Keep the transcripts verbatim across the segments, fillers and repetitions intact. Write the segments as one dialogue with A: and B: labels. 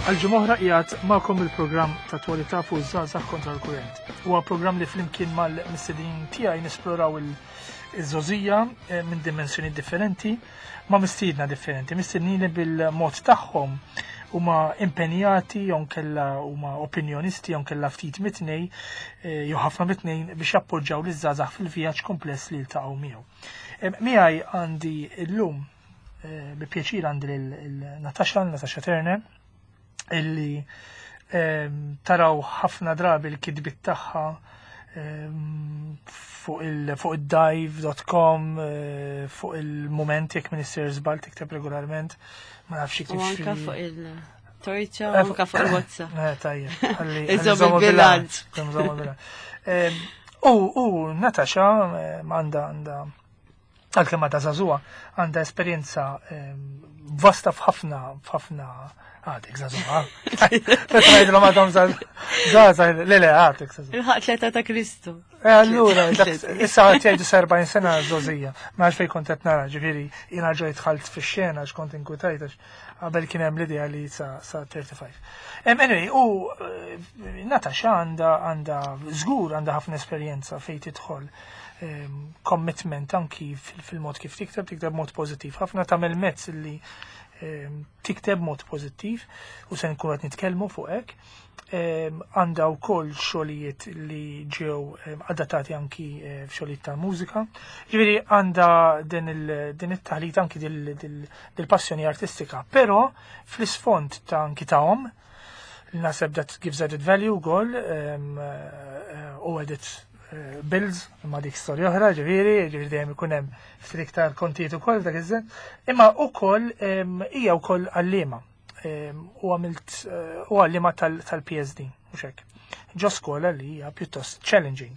A: Għal-ġumoħra qiegħed magħkom il-programm ta' twalità fuq iż-żgħażagħ kontra l-kurrent. Huwa programm li flimkien mal-mistedin tiegħi nisploraw il-żożija minn dimensjoni differenti ma' mistiedna differenti, mistiednini bil-mod tagħhom huma impenjati jew kella huma opinjonisti jew kella ftit mitnej jew ħafna mitnejn biex jappoġġjaw liż-żgħażagħ fil-vjaġġ kompless li jiltaqgħu miegħu. Miegħi għandi llum bi pjaċir għandi lil-Natasha, Natasha Turner, illi taraw ħafna drabi l-kidbit tagħha fuq il-dive dot com, fuq il-moment jekk Minister Żball tikteb regolarment, ma nafx iktib xi.
B: Anka fuq il-torċa, anka fuq il-WhatsApp.
A: Eh tajjeb, ħalli
B: Iżomm il-bilanċ.
A: U u Natasha għandha għandha għalkemm għadha żagħżugħa għandha esperjenza vasta f'ħafna f'ħafna għadek żagħżugħa. Ngħidilhom għadhom żgħażagħ, le le għadek żagħżugħa.
B: Il-ħaqleta ta' Kristu.
A: Allura, issa qed jgħidu sa erbgħin sena żożija, ma għalx fejn kont qed nara, ġifieri jiena ġejt dħalt fix-xena għax kont inkwitajt għax qabel kien hemm l-idea li sa sa thirty-five. Anyway, u Natasha għandha għandha żgur għandha ħafna esperjenza fejn tidħol commitment anki fil-mod kif tikteb, tikteb mod pożittiv. Ħafna tagħmel mezz li tikteb mod pożittiv u se nkunu qed nitkellmu fuq hekk. Għandha wkoll xogħlijiet li ġew adattati anki f'xogħlijiet ta' mużika. Ġifieri għandha din it-taħlit anki dil-passjoni artistika, però fl-isfond ta' anki tagħhom li naħseb that gives added value wkoll u għedet bills imma dik storja oħra, ġifieri, ġifieri dejjem ikun hemm ftit iktar kontijiet ukoll dak iż-żen, imma wkoll hija wkoll għalliema u għamilt u għalliema tal-P S D mhux hekk. Ġo skola li hija pjuttost challenging.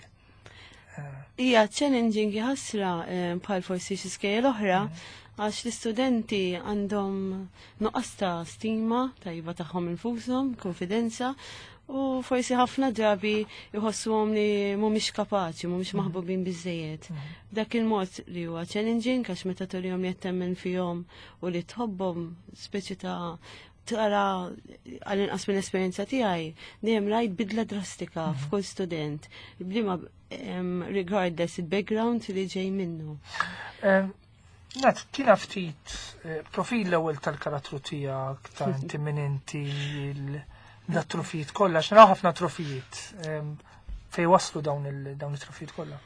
B: Hija challenging ħasra bħal forsi xi skejjel oħra għax l-istudenti għandhom nuqqas ta' stima tajba tagħhom infushom, konfidenza, u forsi ħafna drabi jħossuhom li mhumiex kapaċi, mhumiex maħbubin biżejjed. Dak il-mod li huwa challenging għax meta turihom li qed temmen fihom u li tħobbhom speċi ta' tara għal-inqas mill-esperjenza tiegħi dejjem rajt bidla drastika f'kull student, bliema regardless il-background li ġej minnu.
A: Nat, tina ftit profil l-ewwel tal-karattru tiegħek ta' inti minn inti l-trofijiet kollha, x'naraw ħafna trofijiet. Fejn waslu dawn it-trofijiet kollha?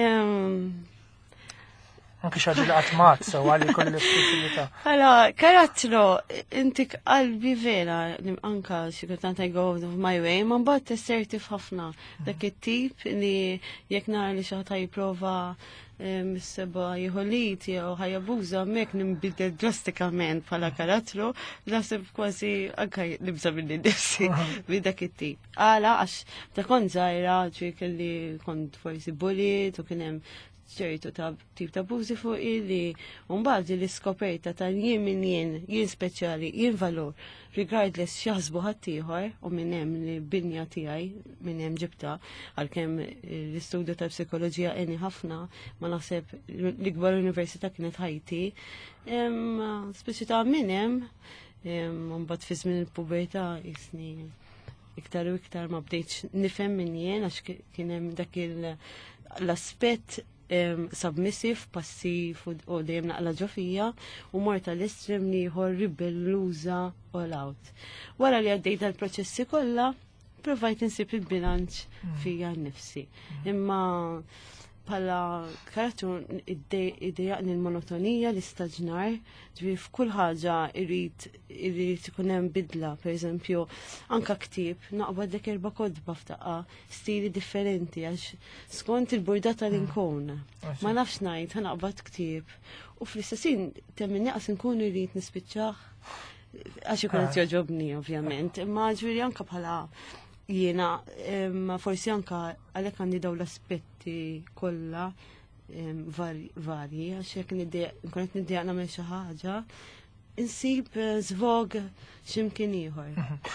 A: Anki xaġi li qatt sew għalli kolli l-espressività.
B: Alla, karattru, inti qalbi vera, anka xi kultant I go out of my way, ma mbagħad tessertif ħafna dak it-tip li jekk nara li xi ħadd jipprova mis-seba jħollit jew ħajabuża mek nimbidel drastikament bħala karattru, naħseb kważi anke nibża minni nifsi b'dak it-tip. Għala għax ta' kont żgħira ġej kelli kont forsi bullied u kien hemm ċertu ta' tip ta' bużi fuq li mbagħad li skoperta ta' jien minn jien, jien speċjali, jien valur, regardless x'jaħsbu ħaddieħor u minn hemm li binja tiegħi minn hemm ġibta għalkemm l-istudju ta' psikoloġija għeni ħafna ma naħseb l-ikbar università kienet Ħajti. Speċi ta' minn hemm mbagħad fi żmien il-pubertà jisni iktar u iktar ma bdejtx nifhem minn jien għax kien hemm dak l-aspett submissive, passiv u dejjem naqla ġofija u morta l-estrem li jħor ribelluża all out. Wara li għaddejt dal-proċessi kollha, provajt insib il-bilanċ fija nnifsi. Imma bħala karattru iddejjaqni l-monotonija, l-istaġnar, ġifieri f'kull ħaġa irrid irrid ikun hemm bidla, pereżempju anke ktieb naqbad dak erba' kodba f'daqqa stili differenti għax skont il-burda tal-inkun. Ma nafx ngħid ħanaqbad ktieb u fl-istessin temmin naqas inkun irrid nispiċċah għax ikun qed jogħġobni ovvjament, imma ġifieri anke bħala jiena forsi anke għalhekk għandi dawn l-aspetti kollha varji għax jekk nkun qed niddejjaq nagħmel xi ħaġa insib żvog x'imkien ieħor.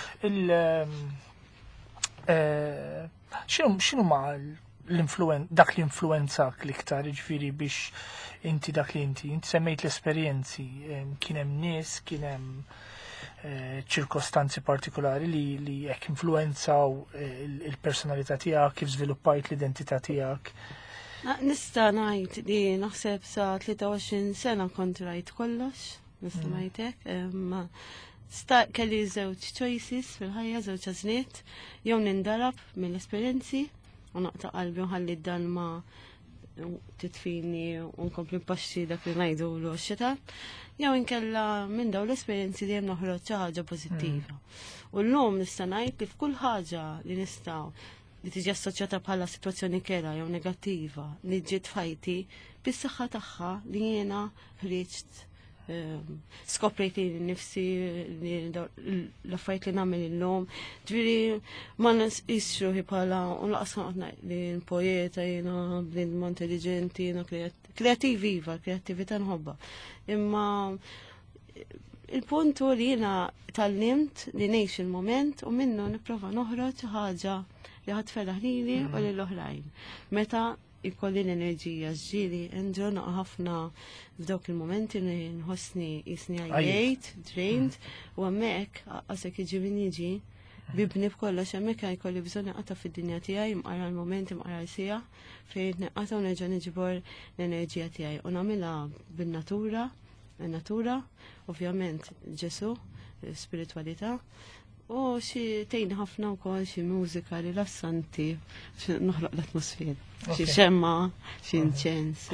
A: X'inhu ma dak li influenzak l-iktar ġifieri biex inti dak li inti, inti semmejt l-esperjenzi, kien hemm nies, kien hemm ċirkostanzi partikolari li li jekk influenzaw il-personalità tiegħek, kif żviluppajt l-identità tiegħek.
B: Nista' ngħid li naħseb sa tlieta u għoxrin sena kont rajt kollox, nista' ngħidlek. Sta kelli żewġ choices fil-ħajja, żewġ għażliet, jew nindarab mill-esperjenzi u naqta' qalbi u ħalli d-dalma titfini u nkompli paxxi dak li ngħidu l xita, jew inkella minn dawn l-esperjenzi dejjem noħroġ xi ħaġa pożittiva. U llum nista' ngħid li f'kull ħaġa li nistgħu li tiġi assoċjata bħala sitwazzjoni kera jew negattiva li ġiet fajti bis-saħħa tagħha li jiena ħriġt skoprejt li nifsi l-affarijiet li nagħmel illum. Ġifieri ma nisqisx bħala u laqas li l-poeta jiena bniedem intelligenti, jiena kreattivi iva, kreattività nħobba. Imma il-punt li jiena tallimt li ngħix il-moment u minnu nipprova noħroġ ħaġa li ħadd ferraħ lili u lill-oħrajn. Meta ikolli l-enerġija ġġieli enġona ħafna f'dawk il-momenti li nħossni jisni għajjejt, drained, u hemmhekk għasek jiġi min jiġi bibni b'kollox hemmhekk jkolli bżonn naqata' fid-dinja tiegħi mqara l-momenti mqara l-sija fejn neqata' u nerġa' niġbor l-enerġija tiegħi u nagħmilha bin-natura, in-natura, ovvjament Ġesu, spiritualità. U xi tejn ħafna wkoll xi mużika rilassanti biex noħloq l-atmosfera. Xi xemma, xi inċens.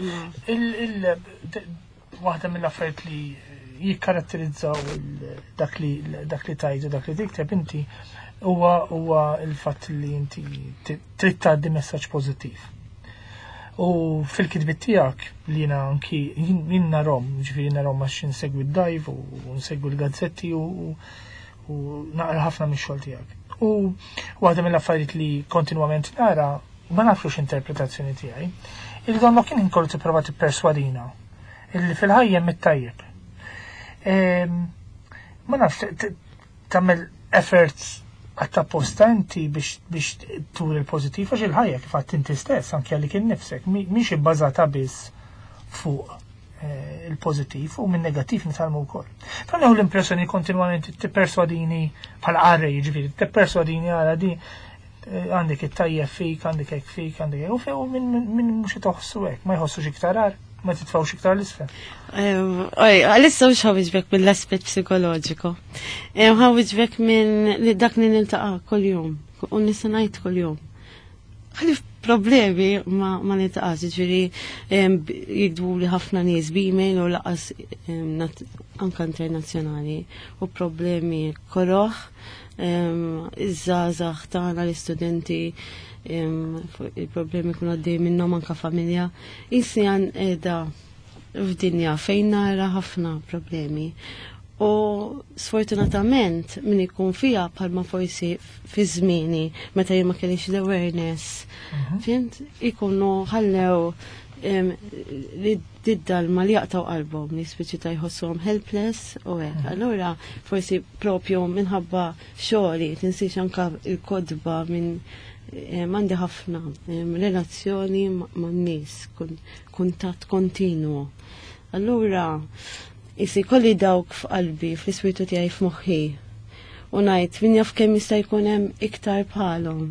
A: Waħda mill-affarijiet li jikkaratterizzaw dak li dak li tajdu dak li tikteb inti huwa huwa l-fatt li inti trid tgħaddi messaġġ pożittiv. U fil-kitbiet tiegħek li jiena anki jien narhom, ġifieri narhom għax insegwi d-dajv u nsegwi l-gazzetti u u naqra ħafna mix-xogħol tiegħek. U waħda mill-affarijiet li kontinwament nara, ma nafux interpretazzjoni tiegħi, illi donna kien inkollu tipprova tipperswadina illi fil-ħajja mit-tajjeb. Ma nafx tagħmel efforts għatta posta inti biex tur il-pożittiv għax il-ħajja kif għadt inti stess anke għalik innifsek, mhix ibbażata biss fuq il-pozitiv u minn negativ nitalmu wkoll. Però neħu l-impressjoni kontinwament tipperswadini bħala qarrej, ġifieri, tipperswadini għala di għandek it-tajjeb fik, għandek hekk fik, għandek hekk u fejn minn mhux tħossu hekk, ma jħossux iktar għar, ma titfgħux iktar l-isfel.
B: Għalissa mhux ħawiġbek mill-aspett psikoloġiku. Ħawiġbek minn dak li niltaqa' kuljum u nista' ngħid kuljum. Problemi ma ma nitaqax, ġifieri jikdbu li ħafna nies b'email u laqas anke internazzjonali u problemi koroħ iż-żgħażagħ tagħna l-istudenti il-problemi kun għaddej minnhom anke familja. Isni għan qiegħda f'dinja fejn nara ħafna problemi. U sfortunatament min ikun fija bħalma forsi fi żmieni meta jien ma kellix l-awareness. Fint ikunu ħallew li diddalma li jaqtaw qalbhom li spiċċa jħossuhom helpless u hekk. Allura forsi propju minħabba xogħli tinsix anke il-kodba minn m'għandi ħafna relazzjoni man-nies, kuntatt kontinwu. Allura isi kolli dawk f'qalbi, fl-ispirtu tiegħi f'moħħi. U ngħid min jaf kemm jista' jkun hemm iktar bħalhom.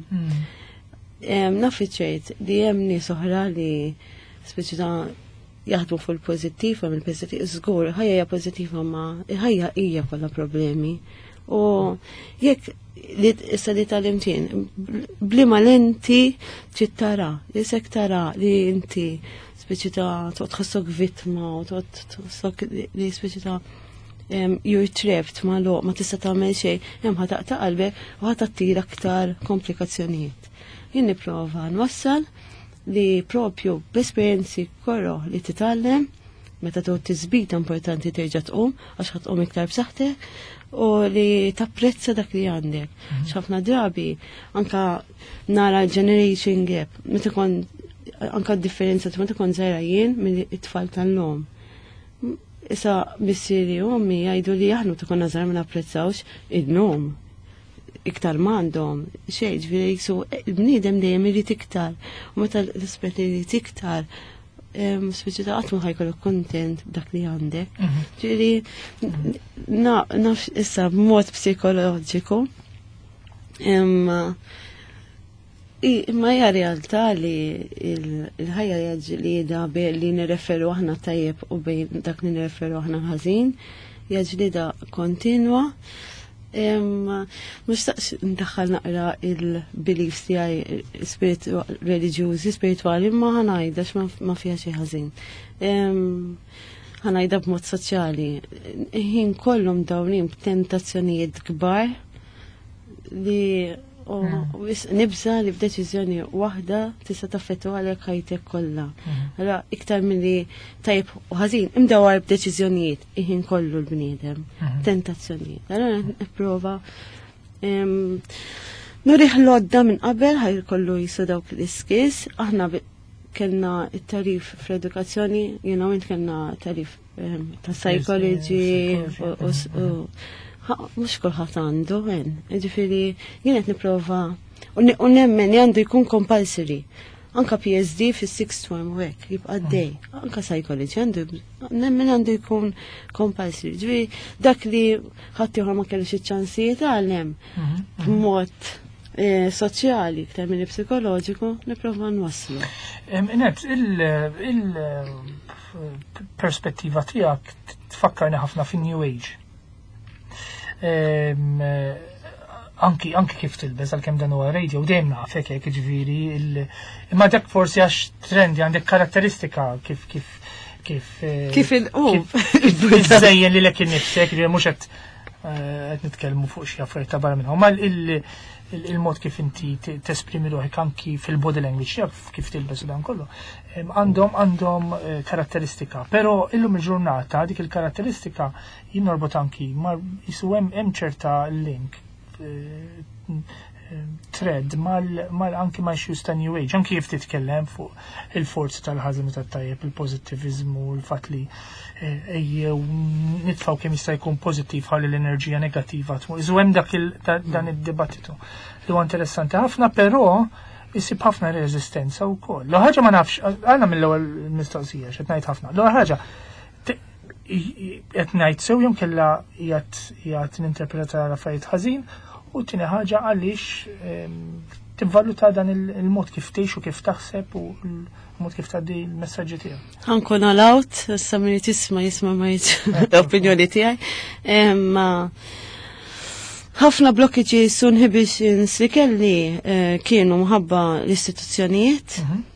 B: Naf iċ-ċert li hemm nies oħra li speċi jaħdmu fuq il-pożittiv u mill-pożittiv żgur ħajja hija pożittiva ma ħajja hija kollha problemi. U jekk li issa li tal-imtien bliema l-inti trid tara, isek tara li inti speċi ta' tħossok vittma u tħossok li speċi ta' you're trapped ma' lo, ma tista' tagħmel xejn, hemm ħataqta' qalbek u ħatattira aktar komplikazzjonijiet. Jien nipprova nwassal li propju b'esperjenzi korroħ li titgħallem meta tgħod tiżbita importanti terġa' tqum għax ħad tqum iktar b'saħħtek u li tapprezza dak li għandek. X'ħafna drabi anka nara l-generation gap, meta kon anka differenza ta' meta kon żgħira jien mill-tfal tal-lum. Issa missieri u ommi jgħidu li aħna ta' konna żgħar ma napprezzawx id-nom. Iktar m'għandhom xejn, ġifieri jiksu il-bniedem dejjem irid iktar. U meta l-ispett li irid iktar speċi ta' għatmu ħajkollu kontent b'dak li għandek. Ġiri, naf issa b'mod psikoloġiku, imma hija realtà li il-ħajja jaġlida bejn li nirreferu aħna tajjeb u bejn dak li nirreferu aħna ħażin, jaġlida kontinwa. Mux taqx ndaħħal naqra il-beliefs tijaj religjużi, spirituali, ma ħanajdax ma fija xi ħażin. Ħanajda b'mod soċjali. Ħin kollhom dawnin b'tentazzjonijiet kbar li nibża li b'deċiżjoni waħda tista' taffettwa għalek ħajtek kollha. Allora iktar milli tajb u ħażin imdawar b'deċiżjonijiet iħin kollu l-bniedem, tentazzjonijiet. Allora nipprova nurih l-odda minn qabel ħaj kollu jisu dawk l-iskis. Aħna kellna it-tarif fl-edukazzjoni, jiena minn kellna tarif ta' psychology u mux kulħadd għandu, għen. Ġifiri, jienet niprofa, u nemmen għandu jkun compulsory. Anka P S D fi sixth form work, jibqa d-dej. Anka psychology, għandu, nemmen għandu jkun compulsory. Ġifiri, dak li ħatti ma kellu xie ċansijiet għalem, b'mod soċjali, termini psikoloġiku, niprofa nwaslu.
A: Inet, il-perspettiva tijak tfakkarni ħafna fin New Age. Anki anki kif tilbes għal-kem dan huwa radio dejjem nafek hekk ġifieri imma dak forsi għax trendi għandek karatteristika kif kif kif
B: kif il-qub
A: iżejjen lilek innifsek li mhux qed qed nitkellmu fuq xi affarijiet ta' barra minnhom. Ma il-mod kif inti tesprimi ruħek anki fil-body language kif tilbes u dan kollu għandhom għandhom karatteristika, però illum il-ġurnata dik il-karatteristika jinnorbot anki ma jisu hemm ċerta link thread mal anki ma issues ta' New Age, anki jif titkellem fuq il-forzi tal-ħażin u tat-tajjeb, il-pożittivizmu, l-fatt li ejjew nitfaw kemm jista' jkun pożittiv ħalli l-enerġija negattiva tmur. Iżu hemm dak dan id-dibattitu li huwa interessanti ħafna, però jisib ħafna rezistenza wkoll. L ħaġa ma nafx, għandna mill-ewwel mistoqsija x'qed ngħid ħafna. L ħaġa qed ngħid sew jew kellha qiegħed ninterpreta l-affarijiet ħażin u tieni ħaġa għaliex tivvaluta dan il-mod kif tgħix u kif taħseb u l-mod kif tgħaddi l-messaġġi tiegħek.
B: Ħankun allowt, issa min tisma' jisma' ma l-opinjoni tiegħi. ħafna blockages u inhibitions li kelli kienu mħabba l-istituzzjonijiet,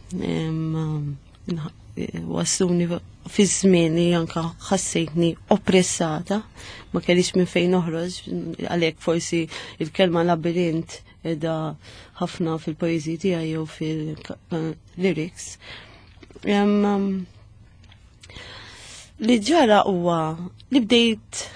B: wasluni fi żmien li anka ħassejtni oppressata, ma kellix minn fejn noħroġ, għalhekk forsi il-kelma labirint edha ħafna fil-poeżi tiegħi jew fil-lyrics. Li ġara huwa li bdejt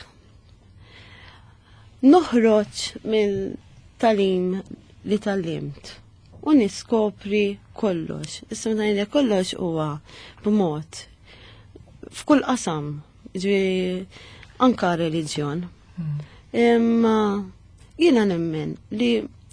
B: noħroġ mill-talim li tallimt u niskopri kollox. Issa ngħidlek kollox huwa b'mod f'kull qasam, ġifieri anka reliġjon. Imma jiena nemmen li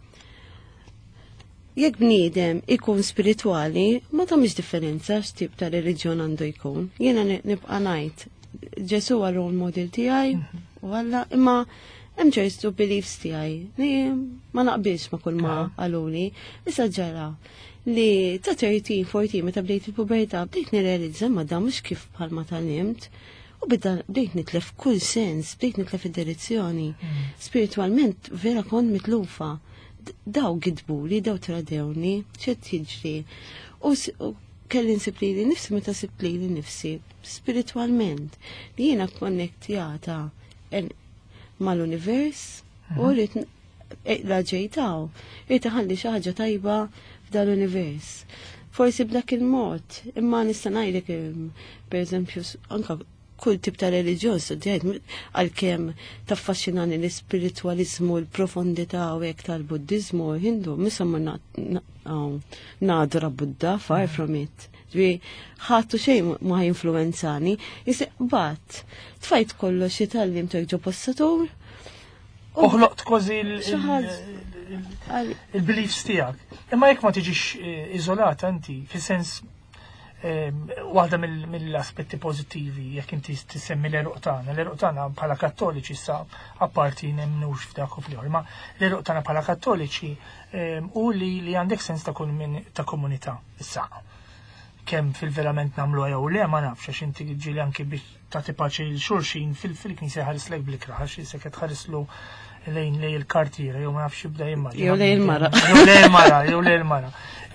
B: jekk bniedem ikun spiritwali ma tagħmilx differenza x'tip ta' reliġjon għandu jkun. Jiena nibqa' ngħid Ġesu huwa role model tiegħi u alla imma hemm ċertu beliefs tiegħi li ma naqbilx ma kull ma għaluni. Issa ġara li ta' thirteen, fourteen meta bdejt il-pubertà bdejt nirrealizza ma dan mhux kif bħalma tallimt u bdejt nitlef kull sens, bdejt nitlef id-direzzjoni. Spiritualment vera kont mitlufa. Daw gidbuli, daw tradewni, ċed jiġri. U kelli nsib li nifsi meta sib li nifsi spiritualment li jiena konnektjata mal-univers u rrit raġejtaw, rrit ħalli xi ħaġa tajba f'dal-univers. Forsi b'dak il-mod, imma nista' ngħidlek pereżempju anke kull tip ta' reliġjon studjajt għalkemm taffaxxinani l-ispiritualizmu, l-profondità u hekk tal-Buddizmu u Hindu, misa ma nadra Buddha, far from it. Ġvi ħattu xejn ma influenzani, jisib bat tfajt kollox jitallim terġa' passatur.
A: Uħloqt kważi il-beliefs tiegħek. Imma jekk ma tiġix iżolata inti, fi sens waħda mill-aspetti pożittivi jekk inti tisemmi l-eruq tagħna. L-eruq tagħna bħala kattoliċi sa apparti nemnux f'dak u fl ma l-eruq tagħna bħala kattoliċi u li li għandek sens ta' komunità issa. Kemm fil-verament nagħmlu jew le ma nafx għax inti ġieli anke biex tagħti paċi l-xulxin fil-knisja ħarislek bl-ikra għax isek qed tħarislu lejn lej il-kartiera jew ma nafx jibda jimma.
B: Jew lej il-mara.
A: Jew lej il-mara, jew lej il-mara.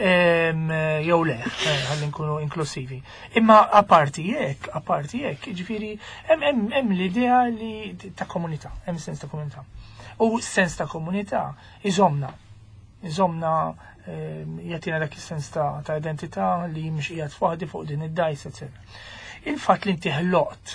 A: Jew le, ħalli nkunu inklusivi. Imma apparti hekk, apparti hekk, ġifieri hemm l-idea li ta' komunità, hemm sens ta' komunità. U sens ta' komunità iżomna. Iżomna jagħtina dak is-sens ta' identità li mhux qiegħed waħdi fuq din id-dajs eċetera. Il-fatt li inti ħloqt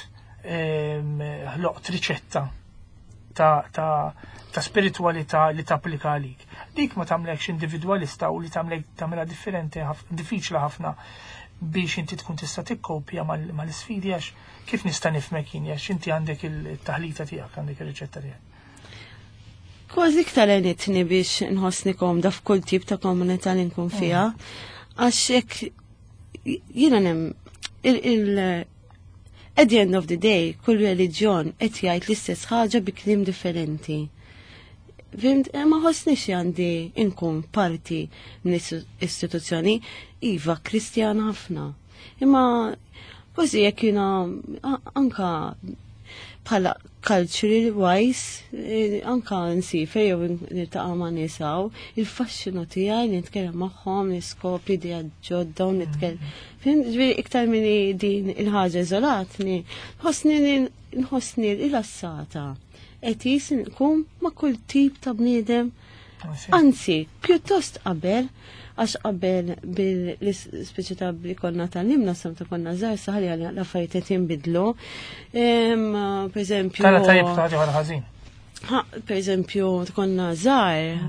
A: ħloqt riċetta ta' ta' ta' spiritualità li tapplika għalik. Dik ma tagħmlekx individwalista u li tagħmlek tagħmilha differenti diffiċli ħafna biex inti tkun tista' tikkopja mal-isfidi għax kif nista' nifhmek jien għax inti għandek il-taħlita tiegħek, għandek ir-riċetta tiegħek.
B: Kważi iktar għenitni biex nħossni komda f'kull tip ta' komunità li nkun fiha għax hekk jiena nem il at the end of the day, kull reliġjon qed jgħid l-istess ħaġa bi kliem differenti. Fimt, ma ħossniex għandi inkun parti minn istituzzjoni iva kristjana ħafna. Imma kważi jekk jiena anka bħala cultural wise, anka nsifer jew niltaqa' ma' nisaw, il-faxxinu tiegħi nitkellem magħhom, niskopri idea ġodda u nitkellem. Fim, ġifieri iktar minn din il-ħaġa iżolatni, nħossni rilassata. Qed jis nkun ma' kull tip ta' bniedem. Anzi, pjuttost qabel għax qabel bil-speċità li konna tal-nimna samta konna żgħar saħali għal l-affarijiet qed jinbidlu. Per eżempju.
A: Tara tajjeb taħdi għal ħażin.
B: Per eżempju, konna żgħar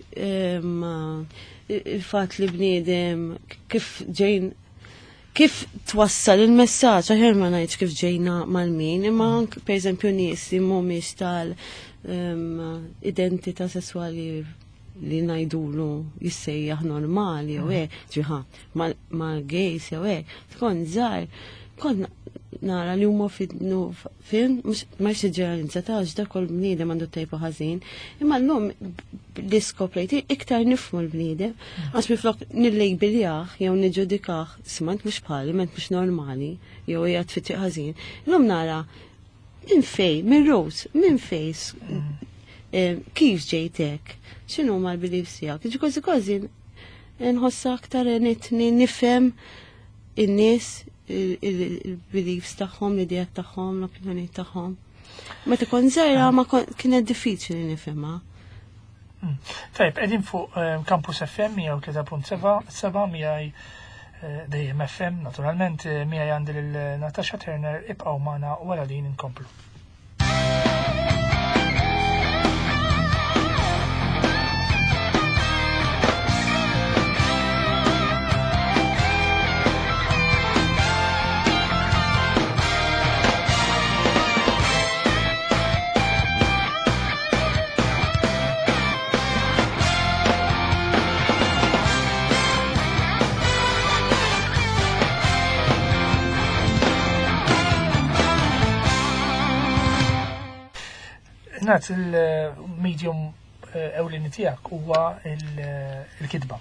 B: il-fatt li bniedem kif ġejn kif twassal il-messaġġ aħjar ma ngħidx kif ġejna mal-min, imma per eżempju nies li mhumiex tal identità sesswali li najdulu jissejjaħ normali jew hekk, ġiħa, mal-gejs jew hekk, tkun żgħar, kont nara li huma fidnu fin, ma x'ġeneralizzatax dak kull bniedem għandu tajba ħażin, imma llum li skoprejti iktar nifhmu l-bniedem, għax miflok nillejbiljaħ jew niġġudikah smant mhux bħali, ment mhux normali, jew hija tfittieq ħażin. Llum nara minn fej, minn Rose, minn fejs, kif ġejtek, x'inhu ma l-beliefs tiegħek. Ġi kważi kważi nħossa aktar nitni nifhem in-nies il-beliefs tagħhom, l-idejat tagħhom, l-opinjonijiet tagħhom. Meta kont żgħira ma kienet diffiċli nifhimha.
A: Tajb, qegħdin fuq Campus F M mija u tlieta punt seba' miegħi dejjem F M naturalment miegħi għandi lil Natasha Turner ibqgħu magħna wara din inkomplu. Nat il-medium ewlieni tiegħek huwa il-kidba.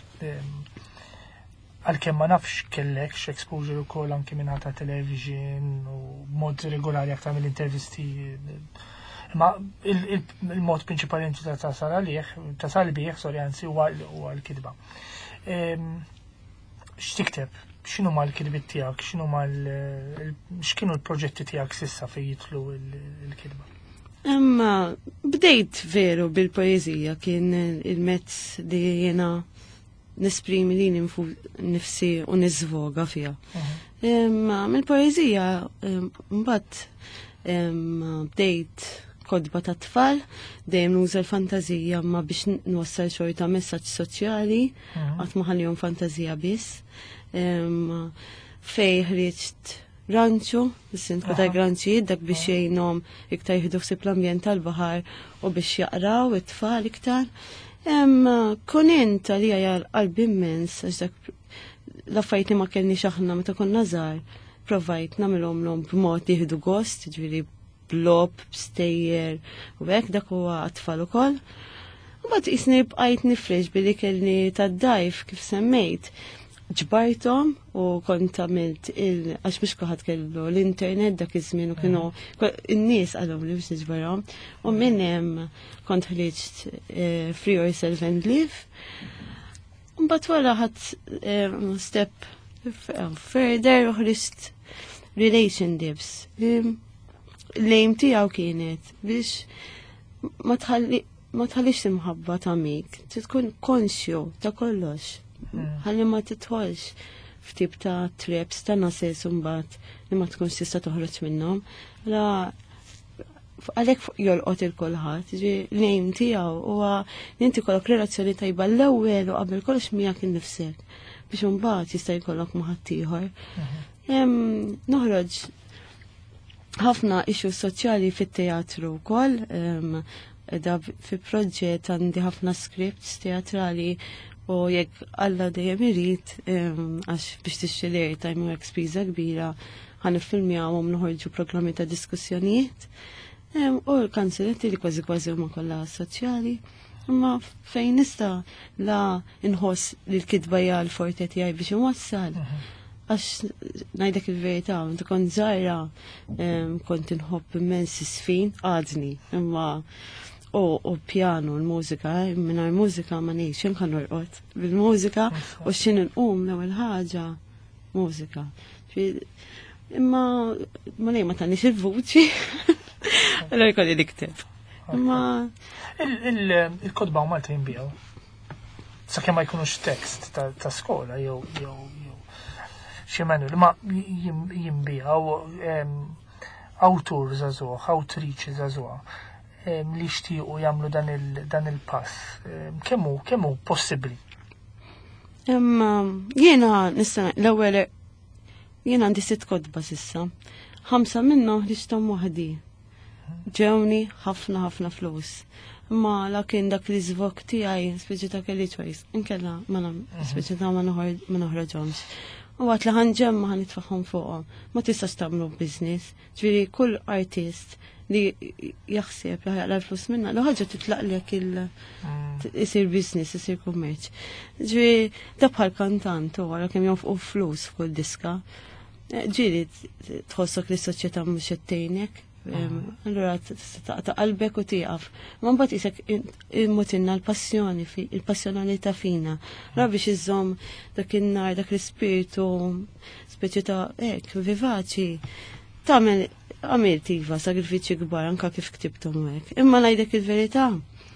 A: Għalkemm ma nafx kellek exposure ukoll anke minn ta' television u mod regolari aktar mill-intervisti. Ma il-mod prinċipali ta' tasal għalih, tasal bih, sorry anzi, huwa l-kidba. X'tikteb? X'inhu ma l-kidbit tiegħek? X'inhu ma x'kienu l-proġetti tiegħek s'issa fejn jitlu l-kidba?
B: Imma bdejt veru bil-poezija kien il-mezz li jena nesprimi li nifsi u nizvoga fija. Imma mill-poezija mbagħad bdejt kodba ta' tfal, dejjem nuża l-fantazija ma biex nwassal xorta messaġġ soċjali, qatt ma ħallihom fantazija biss. Fej ħriġt ranċu, s-sintku ta' granċijiet dak biex jgħinhom iktar jieħdu ħsieb l-ambjent tal-baħar u biex jaqraw it-tfal iktar. Kunint għalija qalb immens għax dak l-affarijiet li ma kellniex aħna meta konna żgħar, provajt nagħmilhom lhom b'mod jieħdu gost, ġifieri blob, bstejjer, u hekk dak huwa għat-tfal ukoll. Mbagħad isni bqajt nifrex billi kellni tad-dajf kif semmejt. Ġbartom u kont għamilt il għax biex kuħad kellu l-internet dak iż-żmien u kienu in-nies għalhom li biex niġbarhom u minn hemm kont ħliġt free yourself and live. Mbagħad wara ħadd step further u ħriġt relationships. L-aim tiegħu kienet biex ma tħallix imħabba ta' mik, tkun konxju ta' kollox. Ħalli ma titħolx f'tip ta' traps ta' nases mbagħad li ma tkunx tista' toħroġ minnhom. La għalhekk jolqot il-kulħadd, l-aim tiegħu huwa li inti kollok relazzjoni tajba l-ewwel u qabel kollox miegħek innifsek biex imbagħad jista' jkollok ma' ħadd ieħor. Noħroġ ħafna ixu soċjali fit-teatru wkoll, da fi proġett għandi ħafna scripts teatrali u jekk Alla dejjem irid għax biex tixxilir time work spiża kbira ħan iffilmjawhom noħorġu programmi ta' diskussjonijiet u l-kanzunetti li kważi kważi huma kollha soċjali. Imma fejn nista' la inħoss li l-kitba hija l-forte tiegħi biex inwassal. Għax ngħidlek il-verità, meta kont żgħira kont inħobb immens isfin għadni, imma u pjano, l-mużika, minna l-mużika ma nejx, jem kan norqot bil-mużika u xin nqum l-ewwel ħaġa mużika. Imma ma nej ma tanix il-vuċi, l jkolli dikteb. Imma
A: il-kodba u Malta jimbijaw. Sa' kemm ma jkunux tekst ta' skola jew jew xi manual, ma jimbijaw awtur żagħżugħ, awtriċi żagħżugħ li xtiequ jagħmlu dan il-pass. Kemm hu kemm hu possibbli?
B: Jiena nista' l-ewwel jiena għandi sitt kodba s'issa. Ħamsa minnhom ħriġthom waħdi. Ġewni ħafna ħafna flus. Imma lakin dak li żvok tiegħi speċi ta' kelli choice. Inkella ma speċi ta' ma noħroġhomx. U għat li ħanġemma ħan nitfaħħom fuqhom. Ma tistax tagħmlu business. Ġifieri kull artist li jaħseb li ħajaqla l-flus minna, l ħagġa titlaqlek il-isir business, isir kummerċ. Ġifieri da bħal kantant u għara kemm jonfqu flus f'kull diska. Ġieli tħossok li s-soċjetà mhux qed tgħinek. Allura taqta' qalbek u tieqaf. Ma mbagħad isek immutinna l-passjoni, il-passjonalità fina. Ra biex iżomm dak in-nar, dak l-ispirtu speċi ta' hekk vivaċi. Tagħmel għamilt iva sagrifiċi kbar anka kif ktibtom hekk. Imma ngħidlek il-verità.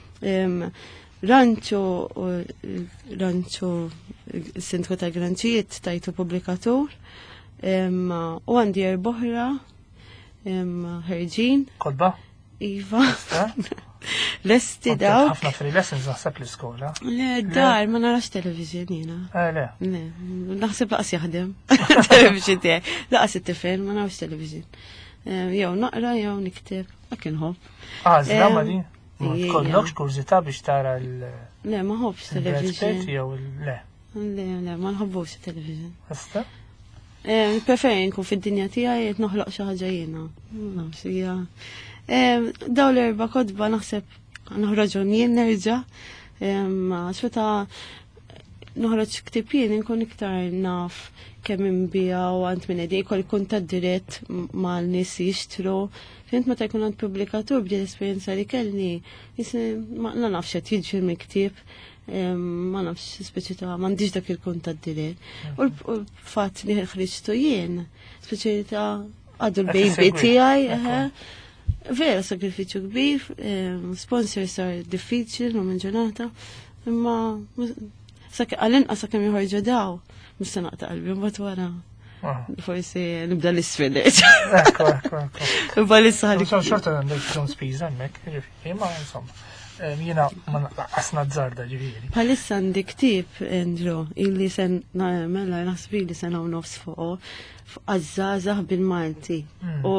B: Ranċu ranċu s-sindku ta' Granċijiet tajtu pubblikatur u għandi erboħra ħerġin.
A: Kodba?
B: Iva. Lesti daw.
A: ħafna free lessons naħseb l-iskola.
B: Le, dar, ma narax televizjon jina.
A: Eh, le.
B: Le, naħseb laqas jaħdem. Televizjon tiegħi. Laqas it-tifel, ma narax televizjon. Jew naqra, jew nikteb. Akin hob.
A: Għażla ma di? Ma tkollokx kurzita biex tara l-
B: Le, ma ħobx televizjon.
A: jew le.
B: Le, le, ma nħobbux televizjon.
A: Ista?
B: Preferi nkun fid-dinja tiegħi qed noħloq xi ħaġa jiena. Nafx hija. Daw l-erba' kodba naħseb noħroġhom jien nerġa' xeta noħroġ ktib jien inkun iktar naf kemm inbija u għand minn idej jkolli kuntatt dirett mal-nies jixtru. Fint meta jkun għand pubblikatur b'din l-esperjenza li kellni, ma nafx qed jiġri miktib. Ma nafx speċi ta' m'għandix dak il-kuntatt dirett. U l-fatt li ħriġtu jien, speċi ta' għadu l-baby tiegħi, vera sagrifiċu kbir, sponsors sar diffiċli u minn ġurnata, imma għal-inqas sakemm joħorġu daw, mista naqta' qalbi mbagħad wara. Forsi nibda l-isfel.
A: Ekku, ekku, ekku.
B: Ibba lissa ħalli.
A: Xorta għandek tkun spiża hemmhekk, imma insomma. Jiena ma naqqasna żarda ġifieri.
B: Bħalissa għandi ktib, Andrew, illi sen mela naħsbi li sen hawn nofs fuq għażżażagħ bil-Malti. U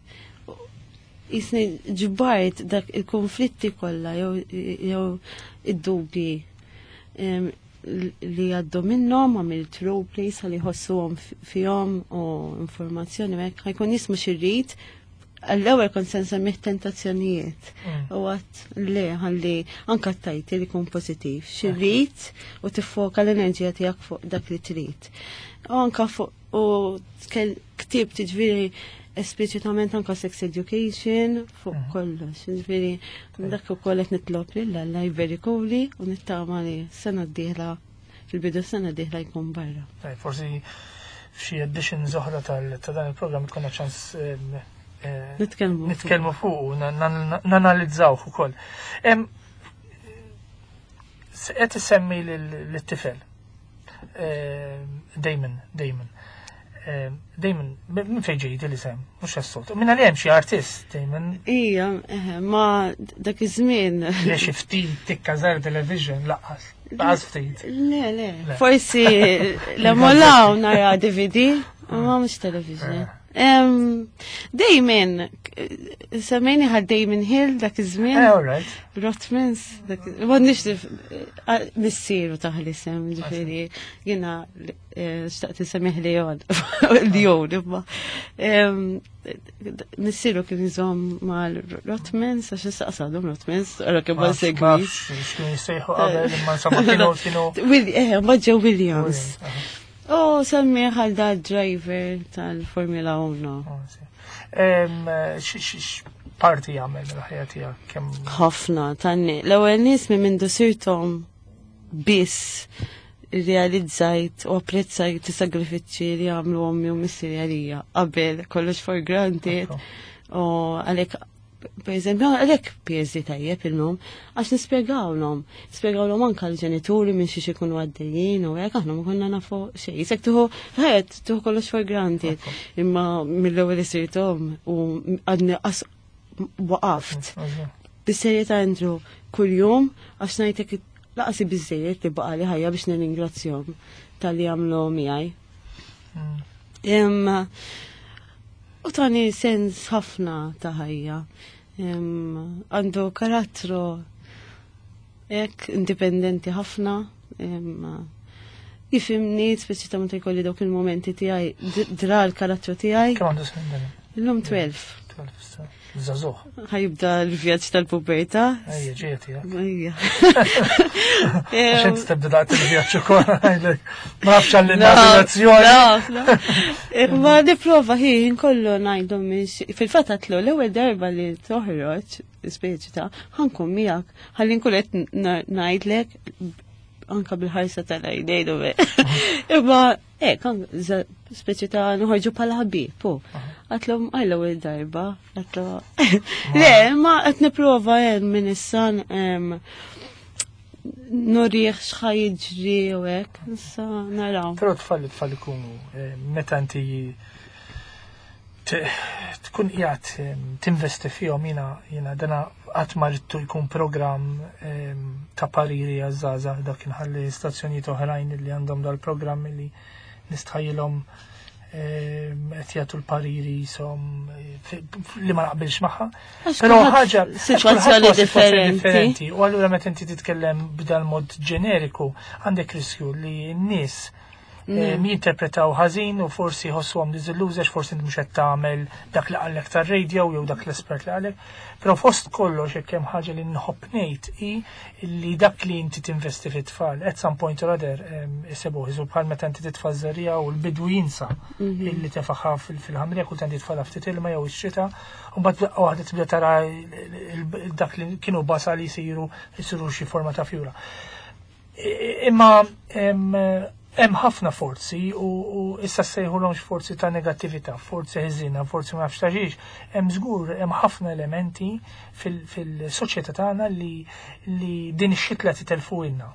B: jisni ġbart dak il-konflitti kollha jew id-dubji li għaddu minnom għamilt roleplays għalli ħossuhom fihom u informazzjoni mek ħajkun jismu xirrit għall-ewwel kont se nsemmih tentazzjonijiet u għat le ħalli anka tajti li jkun pożittiv xirrit u tiffoka l-enerġija tiegħek fuq dak li trid. U anka fuq u ktib tiġviri espliċitament anka sex education fuq kollox. Ġifieri dak ukoll qed nitlob lil Alla jverikuli u nittama li sena d-dieħla fil-bidu sena d-dieħla jkun barra.
A: Forsi f'xi edition oħra ta' dan il-programm tkun ċans nitkellmu fuq u nanalizzawh ukoll. Qed isemmi lit-tifel Damon, Damon. Damon, minn fejn ġej l-isem, mhux assolt. Minna li hemm xi artist, Damon.
B: Ija, ma dak iż-żmien.
A: Le xi ftit tikka żgħar television laqqas. Laqqas ftit.
B: Le, le. Forsi l-emolaw nara D V D, ma mhux television. Damon, semmejni ħad Damon Hill dak iż-żmien.
A: All right.
B: Rotmans, m'għandix missiru taħli sem, ġifieri jiena xtaqt insemmih li jod, l-jod, imma. Missiru kien iżom mal-Rotmans, għax istaqsadhom Rotmans, għara kien ma segwi.
A: X'kienu jissejħu qabel imma insomma kienu kienu.
B: Eh, Maġġa Williams. Oh, semmi ħalda driver tal-Formula uno.
A: Parti jagħmel mill-ħajja tiegħek kemm
B: ħafna tanni. L-ewwel nies minn mindu sirthom biss irrealizzajt u apprezzajt is-sagrifiċċji li għamlu ommi u missierija qabel kollox for granted. U għalhekk per eżempju, għalhekk pjeżi tajjeb il-lum għax nispjegawlhom. Nispjegawlhom anke l-ġenituri minn xi ikunu għaddejjin u hekk aħna ma konna nafu xejn. Isek tieħu ħed tieħu kollox for granted. Imma mill-ewwel isirthom u għadni qas waqaft. Bis-serjetà Andrew kuljum għax ngħidlek laqasi biżejjed li baqa' li ħajja biex nirringrazzjahom tal-li għamlu miegħi. U tani sens ħafna ta' ħajja. Għandu karattru ek indipendenti ħafna. Jifimni, speċi ta' meta jkolli dawk il-momenti tiegħi dra l-karattru tiegħi.
A: Kemm għandu snin?
B: Illum twelve.
A: Zazuħ.
B: Ħajibda l-vjaġġ tal-puberta.
A: Ejja, ġieti,
B: Ejja.
A: Għaxen tibda daqt il-vjaġġ ukoll, ma nafx għall-immaginazzjoni.
B: Ma nipprova ħin kollu ngħidu fil-fatt għatlu l-ewwel darba li toħroġ speċi ta' ħankun miegħek ħalli nkun qed ngħidlek anka bil-ħarsa tal-għajdejdu be. Imma, ek, speċi ta' nħorġu pala ħabib, po. Għatlom, għajlaw il-darba, għatlom. Le, ma għat niprofa jen minn issan nurriħ xħajġri u ek, nissa naraw.
A: Pero tfalli tfalli kunu, meta inti tkun jgħat tinvesti fihom jina jina dana għat marrittu jkun program ta' pariri għazzaza dak inħalli stazzjonijiet oħrajn li għandhom dal-program li nistħajilhom qed jagħtu l-pariri som li ma naqbilx magħha. Però ħaġa
B: sitwazzjoni differenti.
A: U allura meta inti titkellem b'dal mod ġeneriku għandek riskju li n-nies jinterpretaw ħażin u forsi ħossuhom diżillużex, forsi inti mhux qed tagħmel dak li qallek tar-radio jew dak l-espert li qallek. Però fost kollox hekk hemm ħaġa li nħobb ngħid hi li dak li inti tinvesti fit-tfal at some point or other isibuh iżu bħal meta inti titfażżarija u l-bidwu jinsa illi tefaħħa fil-ħamrija kultant jitfalha ftit ilma jew ix-xita u mbagħad waħda tibda tara dak li kienu basa li jsiru jsiru xi forma ta' fjura. Imma hemm ħafna forzi u issa sejħulhomx forzi ta' negattività, forzi ħżina, forzi ma nafx ta' xiex. Hemm żgur hemm ħafna elementi fil-soċjetà tagħna li li din ix-xitla titelfu ilna.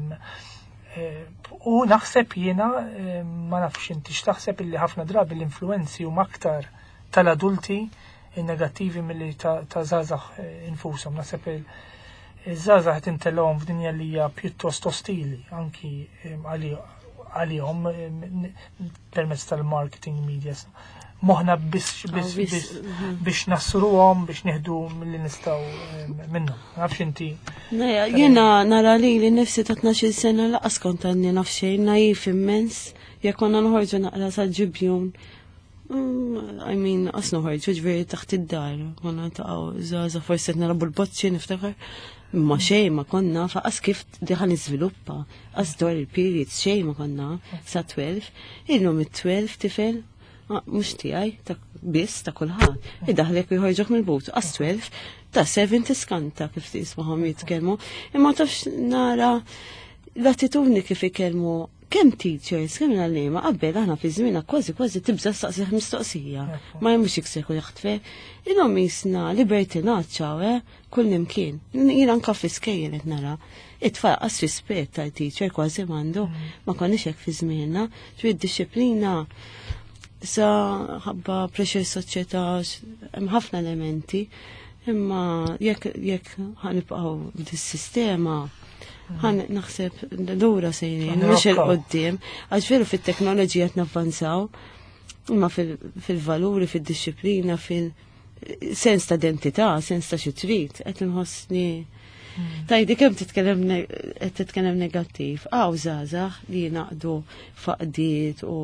A: U naħseb jiena ma nafx inti x'taħseb illi ħafna drabi l-influenzi huma aktar tal-adulti in-negattivi milli ta' żgħażagħ infushom. Naħseb iż-żgħażagħ qed intellhom f'dinja li hija pjuttost ostili anki għalihom permezz tal-marketing media. moħna biex biex nasruhom biex nieħdu milli nistgħu minnhom. Nafx inti.
B: Jiena nara li li nifsi ta' tnax-il sena laqas kont għandni naf xejn naif immens jekk konna noħorġu naqra sa ġibjun. I mean, asnu ħarġu ġveri taħt id-dar, konna taqaw zaza forse narabu l-bocċi niftakar. Ma xej ma konna, faqas kif diħan iżviluppa, as dwar il-periods xej ma konna, sa twelve, illum il-twelve tifel, mux tijaj, bis ta' kulħadd, id-daħlek jħorġok mill-but, as twelve, ta' seven tiskanta kif tismaħom jitkelmu, imma tafx nara l-attitudni kif ikelmu kem teachers, kem l-għallima, qabbel aħna fi żmina kważi kważi tibża staqsiħ mistoqsija, ma jemux jikseku jaħtfe. Ilhom jisna libertinat ċaw, eh, kull nimkien. Jina anka fi skejjel qed nara. It-tfal qas rispett tal-teacher kważi m'għandu, ma konniex hekk fi żmienna, ġwi d-disciplina sa ħabba pressure soċjetà hemm ħafna elementi, imma jekk jekk ħanibqgħu b'dis-sistema ħan naħseb l-ura sejrin, mux il-qoddim, għax veru fil-teknoloġija t-navvanzaw, imma fil-valuri, fil-disciplina, fil-sens ta' identità, sens ta' xitrit, għet nħossni. Tajdi kem titkellem negattiv, għaw zazax li naqdu faqdiet u.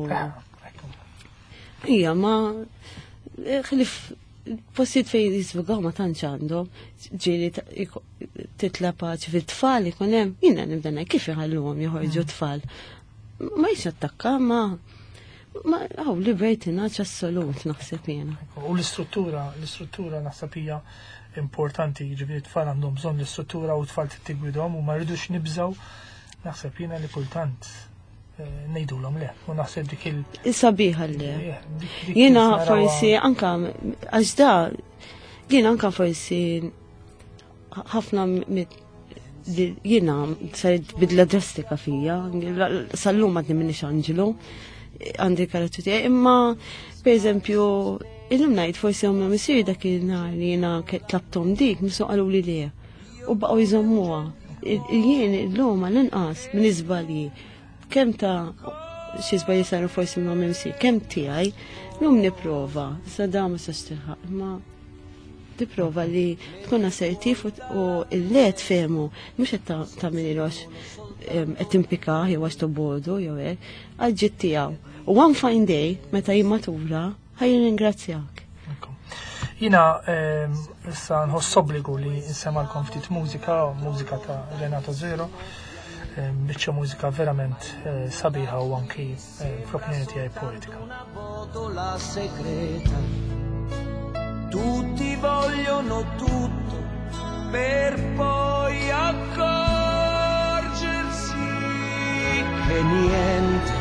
B: Ija, ma xlif postiet fej jizvigaw ma tantx għandhom, ġieli titla paċi fil-tfal ikun hemm, jiena nibdana kif iħalluhom joħorġu tfal. Ma jiex attakka, ma ma hawn libertinaġġ assolut naħseb jiena.
A: U l-istruttura, l-istruttura naħseb hija importanti, ġifieri tfal għandhom bżonn l-istruttura u tfal tittigwidhom u ma rridux nibżgħu naħseb jiena li kultant nejdu l-om le, u naħseb dik il...
B: Sabiħa le. Jena forsi anka, għaxda, jena anka forsi ħafna jena sarit bidla drastika fija, sal-lum għadni minni xanġilu, għandi karattu imma, per eżempju, il-lum najt forsi għomma misir dak il-nar li jena tlabtom dik, misu għalu li le, u baqaw jizommuwa. Jien il-lum għal-inqas, minn izbali, kem ta' xizba jisaru forsi ma' mimsi, kem tijaj, num niprofa, sa' da' ma' sastiħaq, ma' niprofa li tkun assertif u il-let femu, mux ta' ta' minilox et impika, jew għax tobodu, jew għek, għalġit tijaw. U one fine day, meta jimmatura, ħajin ringrazzjak.
A: Jina, issa nħoss obbligu li nsemalkom ftit mużika, mużika ta' Renato Zero, biċċa mużika verament sabiħa u anki fl-opinjoni tiegħi poetika.
C: Tutti vogliono tutto per poi accorgersi che niente.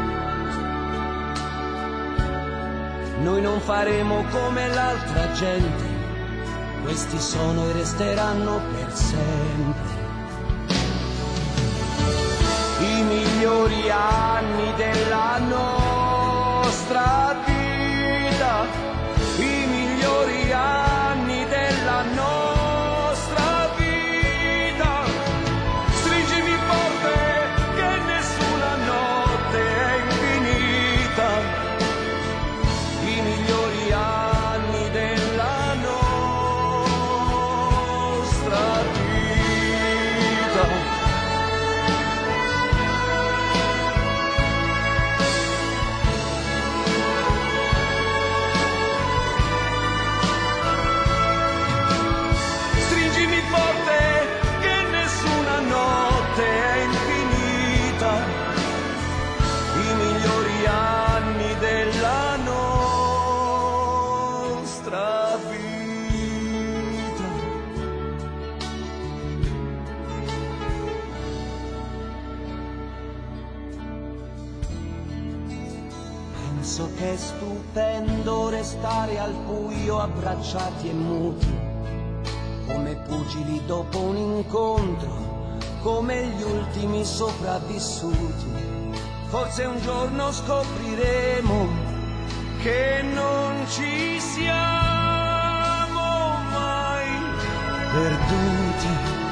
C: Noi non faremo come l'altra gente, questi sono e resteranno per sempre. I migliori anni della nostra vita, i migliori anni della nostra vita. Stringimi forte che nessuna notte è infinita. I migliori anni della nostra vita. Penso che è stupendo restare al buio abbracciati e muti, come pugili dopo un incontro, come gli ultimi sopravvissuti. Forse un giorno scopriremo che non ci siamo mai perduti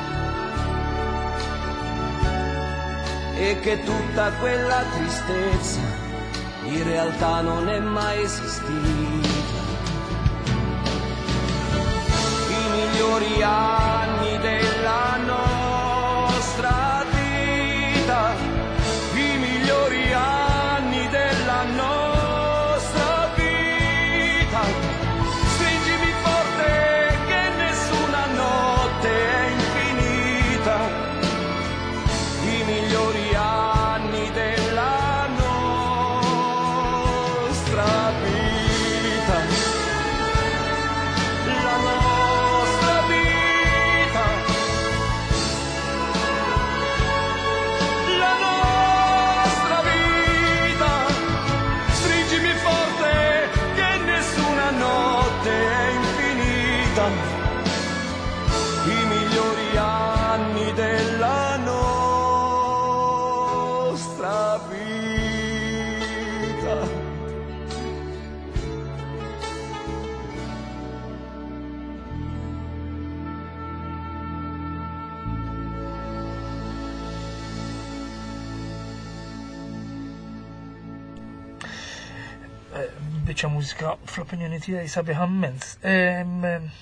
C: e che tutta quella tristezza in realtà non è mai esistita. migliori anni della nostra vita, i migliori anni della nostra vita. Stringimi forte che nessuna notte è infinita, i migliori anni della nostra vita, la nostra vita, la nostra vita. Stringimi forte che nessuna notte è infinita, i migliori anni della nostra vita.
A: Biċċa mużika fl-opinjoni tiegħi sabiħ ammens. Ehm,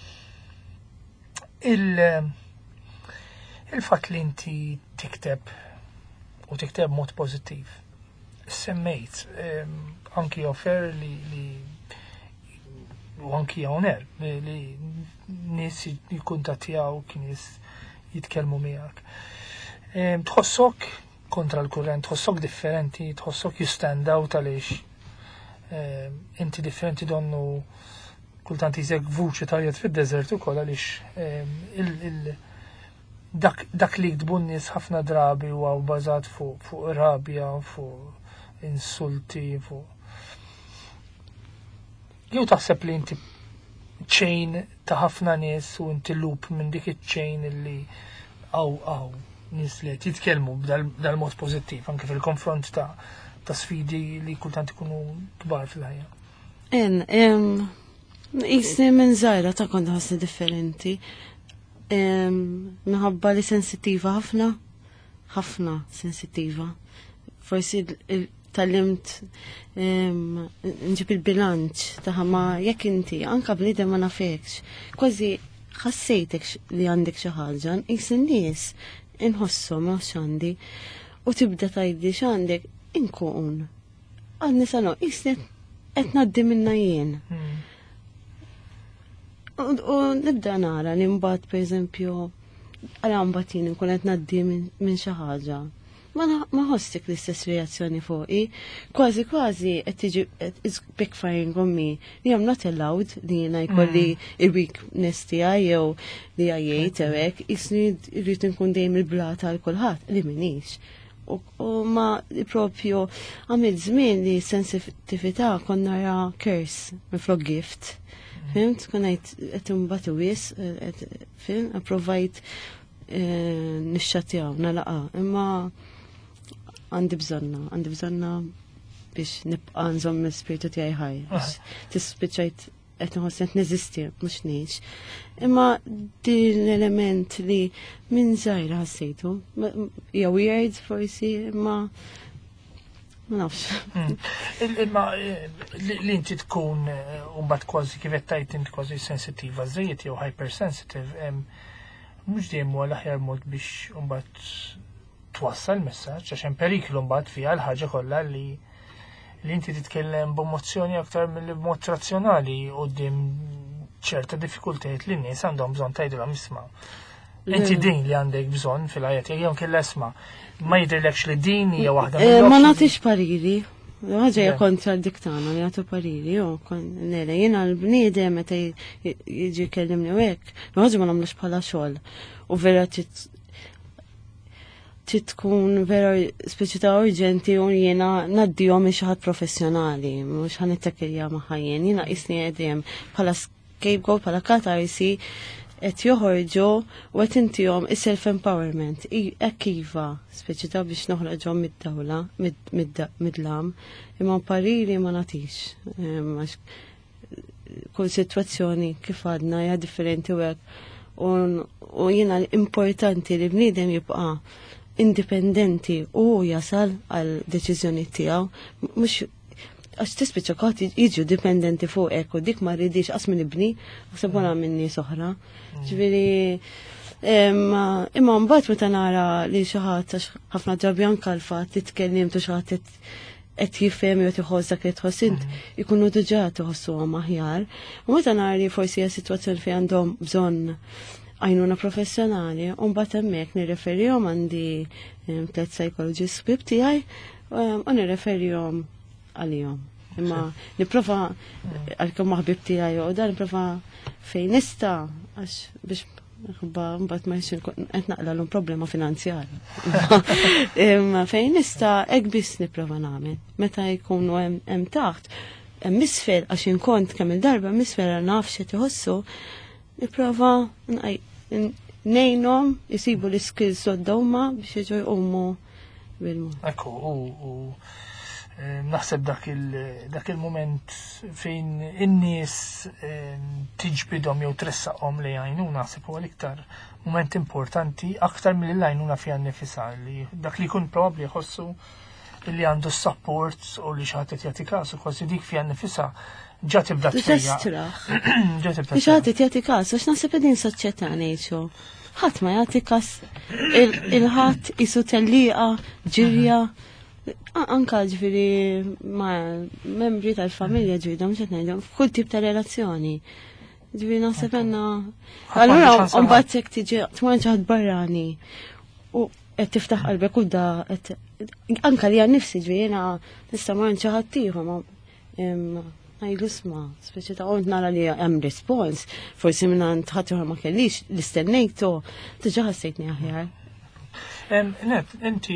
A: il- Il-fatt li inti tikteb u tikteb mod pożittiv. Semmejt ehm, anki offer li li u anki hawnhekk li li nies jikkuntattjawk, nies jitkellmu miegħek. Ehm, Tħossok kontra l-kurrent, tħossok differenti, tħossok you stand out għaliex ehm, inti differenti donnu kultant jizek vuċi tajjed fid-desert ukoll għaliex ehm, il- il- dak, dak li jgdbu n-nies ħafna drabi u għaw bazat fuq fu rabja, fuq insulti, fuq. Jew taħseb li inti ċejn ta' ħafna nies u inti lup minn dik iċ-ċejn illi għaw għaw nies li jitkellmu b'dal-mod pożittiv anke fil-konfront ta' ta' sfidi li kultant ikunu kbar fil-ħajja.
B: En, em, jisni minn zaħira ta' kont ħasni differenti. Minħabba li sensitiva ħafna, ħafna sensitiva. Forsi tal-limt nġib il-bilanċ taħħa ma jekk inti, anka bnidem ma nafekx, kważi ħassejtek li għandek xi ħaġa, is in-nies inħossom għax għandi u tibda tajdi x'għandek inkun. Għadni sano, isni qed ngħaddi minna jien. U nibda nara li mbagħad pereżempju għal mbagħad jien nkun qed ngħaddi minn xi ħaġa. Ma ħossik l-istess reazzjoni fuqi, kważi kważi qed tiġi it's backfiring on me li I'm not allowed li jiena jkolli il-weakness tiegħi jew li għajjejt hekk, isni rrid nkun dejjem il-blata għal kulħadd li minix. U ma propju għamil żmien li sensitività kon nara curse miflok gift. Fimt, konajt għet imbati wis, film, approvajt nixxatjaw, nalaqa, imma għandi bżonna, għandi bżonna biex nibqa nżomm il-spiritu tijaj ħaj, biex tispiċajt għet nħosset neżisti, mux nix. Imma din l-element li minn zaħira ħassejtu, ja weird forsi, imma ma nafx.
A: Imma li inti tkun umbat kważi kifet tajt inti kważi sensitiva żejjed jew hypersensitive, mhux dejjem huwa l-aħjar mod biex umbat twassal messaġġ għax hemm periklu mbagħad fiha l-ħaġa kollha li li inti titkellem b'emozzjoni aktar mill-mod razzjonali quddiem ċerta diffikultajiet li n-nies għandhom bżonn tgħidulhom isma'. Inti din li għandek bżonn fil-ħajja tiegħek jew kien esma' ma jidrilekx li din hija waħda
B: ma nagħtix pariri. Ħaġa kontra diktana li għatu pariri, jo, nere, jena l-bniedem meta jiġi kellimni u hekk, ħaġa ma nagħmlux bħala xogħol. U vera tkun vera speċita urġenti u jena naddihom xi ħadd professjonali, mhux ħanittakilja ma' ħajjen, jiena qisni qegħdin bħala scapegoat, bħala katarsi qed joħorġu u qed intihom is-self-empowerment. Hekk iva, speċita biex noħroġhom mid-dawla, mid-lam, imma pariri ma nagħtix. Kull sitwazzjoni kif għadna hija differenti u hekk. U jiena importanti li bniedem jibqa' indipendenti u jasal għal deċiżjoni tiegħu, mhux għax tispiċċa kħat jiġu dipendenti fuqek u dik ma rridix qas minn ibni u sabuna minni soħra. Ġifieri imma mbagħad meta nara li xi ħadd ħafna drabi anke l-fatt li tkellimt u xi ħadd qed jifhem jew tħoss dak li tħoss int ikunu diġà tħossuhom aħjar. U meta nara li forsi hija sitwazzjoni fejn għandhom bżonn għajnuna professjonali, u mbagħad hemmhekk nirreferihom għandi tliet psychologists bib tiegħi u nirreferihom għalihom. Imma nipprova għalkemm ma' ħbib tiegħi u dan nipprova fejn nista' għax biex mbagħad ma jisir qed naqlalhom problema finanzjarja. Imma fejn nista' hekk biss nipprova nagħmel. Meta jkunu hemm taħt, hemm isfel għax inkont kemm il-darba misfel naf x'qed iħossu, nipprova nejnom jisibu l-skills soddawma biex jiġu jqumu bil-mod.
A: Ekku, u naħseb dak il-moment fejn in-nies tiġbidhom jew tressaqhom li għajnuna naħseb huwa l-iktar moment importanti aktar mill-għajnuna fiha nnifisha li dak li jkun probabbli jħossu li għandu s-support u li xi ħadd qed jagħti kasu kważi dik fiha nnifisha ġa tibda tfejja.
B: Biex ħadd jagħti każ, għax naħseb din soċjetà ngħixu. Ħadd ma jagħti każ il-ħadd isu tellieqa, ġirja, anke ġifieri ma' membri tal-familja ġiedhom x'qed ngħidhom f'kull tip ta' relazzjoni. Ġifieri naħseb għandna. Allura mbagħad jekk tiġi tmur xi ħadd barrani u qed tiftaħ qalbek u da qed anke li għan-nifsi ġifieri jiena nista' mor xi ħadd ieħor għajlu sma, speċi ta' għont nara li għam respons, forsi minna ntħattuħar ma kellix, l-istennejtu, tiġa ħassejtni aħjar.
A: Net, inti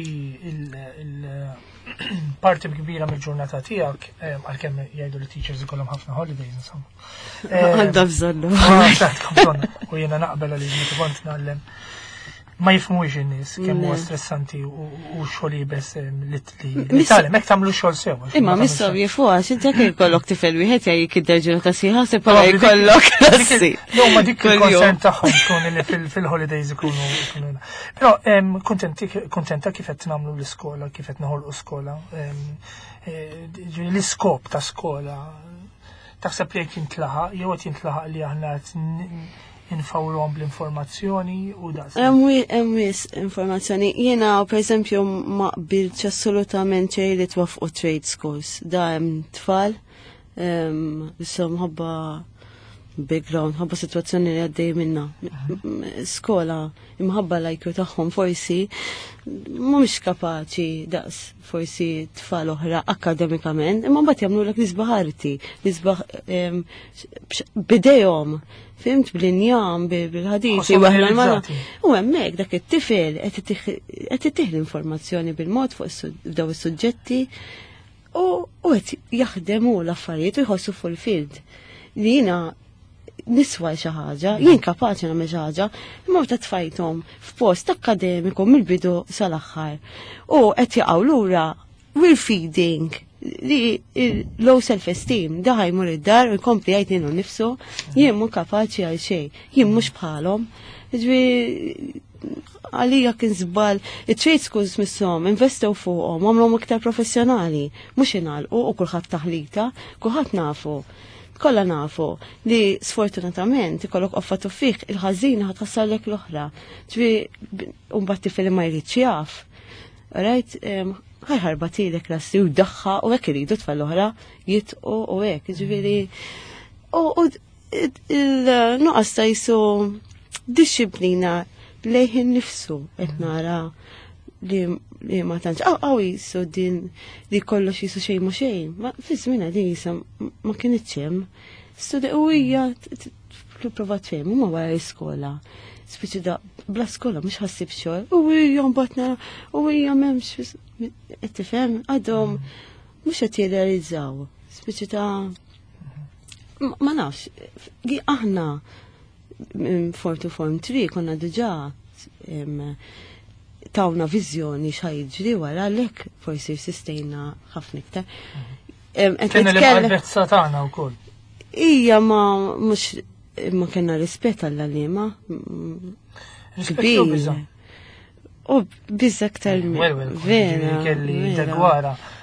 A: il-parti kbira mill-ġurnata tijak, għal-kem jgħidu li teachers ikollhom ħafna holidays, insomma.
B: Għadda bżonnu.
A: U jena naqbel li jgħidu kont nallem. Ma jifmux in-nies kemm huwa stressanti u xogħol jibes li talem hekk tagħmlu xogħol sew.
B: Imma missaw jifuha x'inti jekk ikollok tifel wieħed jgħid id-derġuna ta' sieħa se bħala jkollok klassi.
A: Jo ma dik il-konsent tagħhom tkun li fil-holidays ikunu. Però kuntenta kif qed nagħmlu l-iskola, kif qed noħolqu skola. L-iskop ta' skola taħseb li qed jintlaħaq jew qed jintlaħaq li aħna infawruhom bl-informazzjoni u da.
B: Hemm wis informazzjoni. Jiena pereżempju ma qbilx assolutament xejn li twaffqu trade schools. Da hemm tfal isom ħabba background, ħabba sitwazzjoni li għaddej minna. Skola imħabba lajkju tagħhom forsi mhumiex kapaċi daqs forsi tfal oħra akademikament, imma mbagħad jagħmlulek nisbaħ arti, nisbaħ bidejhom. Fimt bl-injam, bil-ħadisi, waħna l-mara. U hemmhekk dak it-tifel qed ittieħ l-informazzjoni bil-mod fuq daw is-suġġetti u qed jaħdemu l-affarijiet u jħossu fulfilled. Li jiena niswa xi ħaġa, jien kapaċi nagħmel xi ħaġa, imma meta tfajthom f'post akademiku mill-bidu sal-aħħar. U qed jaqgħu lura will feeding li low self-esteem, da ħajmur id-dar u jkompli jgħid nifsu, jien mhu kapaċi għal xejn, jien mhux bħalhom. Għalija kien żball, it-trade schools misshom investew fuqhom, għamlhom iktar professjonali, mhux ingħalqu u kulħadd taħlita, kulħadd nafu. Kolla nafu li sfortunatament ikollok offa tuffiq il-ħażina ħadd ħassallek l-oħra. Ġifi mbagħad tifel ma jridx jaf. Right? ħajħarba tilek lassi u daħħa u hekk iridu tfal l-oħra jitqu u hekk. Ġifieri u il-nuqqas ta' jisu disċiplina lejh innifsu qed nara li li ma tantx għaw jisu din li kollox jisu xejn mu xejn. Ma fiż-żmien din jisa ma kienitx hemm. Studi u hija provat fejn huma wara l-iskola. Spiċi da bla skola mhux ħassib xogħol. U hija mbagħad nara u hija m'hemmx qed tifhem għadhom mhux qed jirrealizzaw. Spiċi ta' ma nafx. Aħna four to form three konna diġà tawna viżjoni x'ħajġri wara għalhekk forsi sistejna ħafna iktar.
A: Kien il-qalbezza tagħna wkoll.
B: Ija ma mhux ma kellna rispett għall-għaliema.
A: Kbir.
B: U biża aktar
A: vera. Kelli degwara.